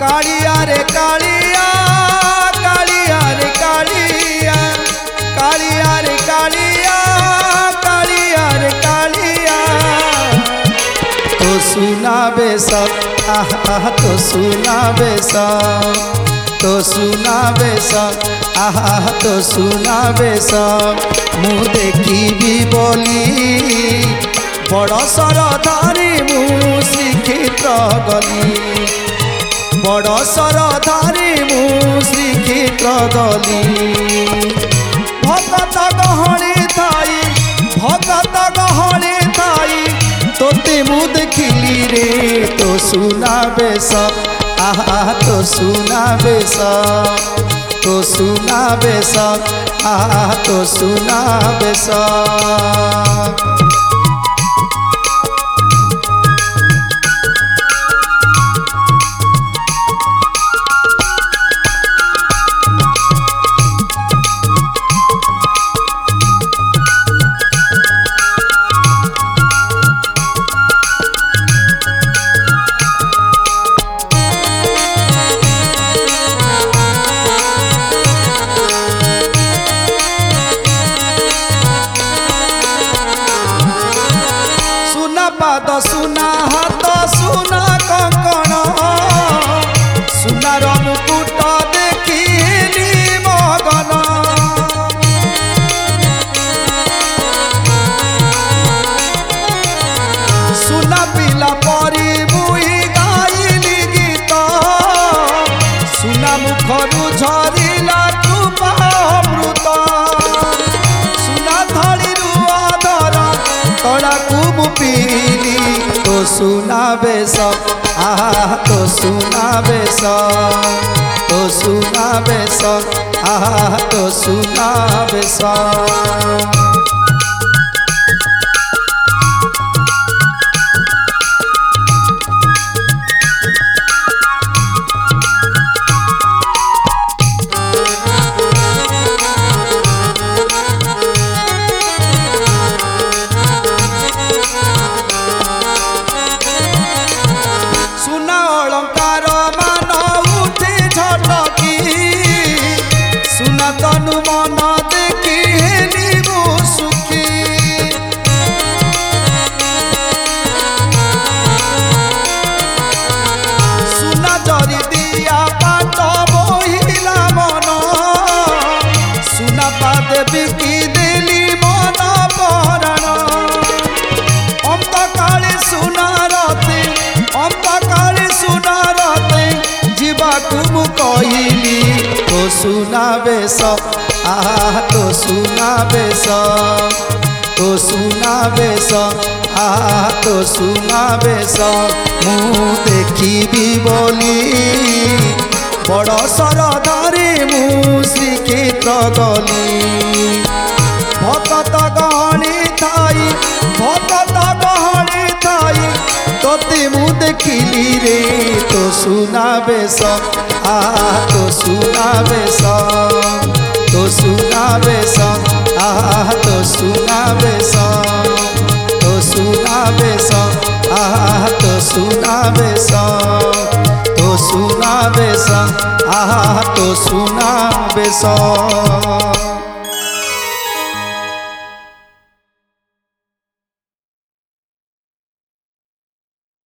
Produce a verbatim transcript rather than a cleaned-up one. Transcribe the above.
कालिया रे कालिया कालिया रे कालिया कालिया रे कालिया कालिया रे कालिया तो सुनाबे सब आहा तो सुनाबे सब तो सुनाबे सब आहा तो सुनाबे सब मु देखी बोली बड़ सरदारी मु श्रीक्षेत्र गली बड़ सरदारी मु श्रीक्षेत्र गली भगत गहली थाई भगत गहली थाई तोते मु देखिली रे तो सुनाबे सब आहा तो सुनाबे सब तो सुनाबे सब आहा तो सुनाबे सब पाद सुना हाथ सुना कंकण सुनार मुकुट देखिली मगन सुना पिला परी मुई गाइली गीत सुना मुखरू झरिला कृपा अमृत सुना धड़ीरू अधर तड़ाकू मु पीली तो सुनाबे सब आहा तो सुनाबे सब तो सुनाबे सब आहा तो सुनाबे सब तनु मन देखी सुखी सुना जरी दिया पाट बोहिला मन सुना पादे बिकी देली मन पराण अंत काली सुना रते अंत काली सुना रते जीवाकू मु कहली तो सुनाबे सब आहा तो सुनाबे सब तो सुनाबे सब आहा तो सुनाबे सब मु देखी बोली बड़ सरदारी मु श्रीक्षेत्र गली भगत गहली थाई भगत गहली थाई तोते मु देखिली रे तो सुनाबे सब आहा तो सुनाबे सब तो सुनाबे सब आहा तो सुनाबे सब तो सुनाबे सब आहा तो सुनाबे सब तो सुनाबे सब आहा तो सुनाबे सब।